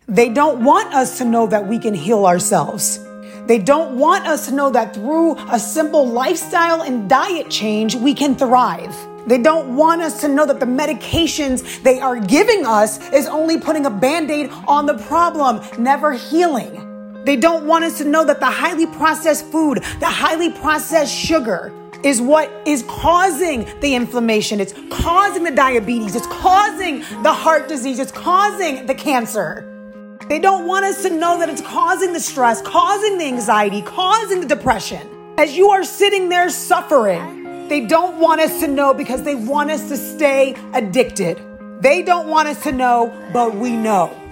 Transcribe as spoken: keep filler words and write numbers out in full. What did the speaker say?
They don't want us to know that we can heal ourselves. They don't want us to know that through a simple lifestyle and diet change, we can thrive. They don't want us to know that the medications they are giving us is only putting a Band-Aid on the problem, never healing. They don't want us to know that the highly processed food, the highly processed sugar is what is causing the inflammation. It's causing the diabetes. It's causing the heart disease. It's causing the cancer. They don't want us to know that it's causing the stress, causing the anxiety, causing the depression. As you are sitting there suffering, they don't want us to know because they want us to stay addicted. They don't want us to know, but we know.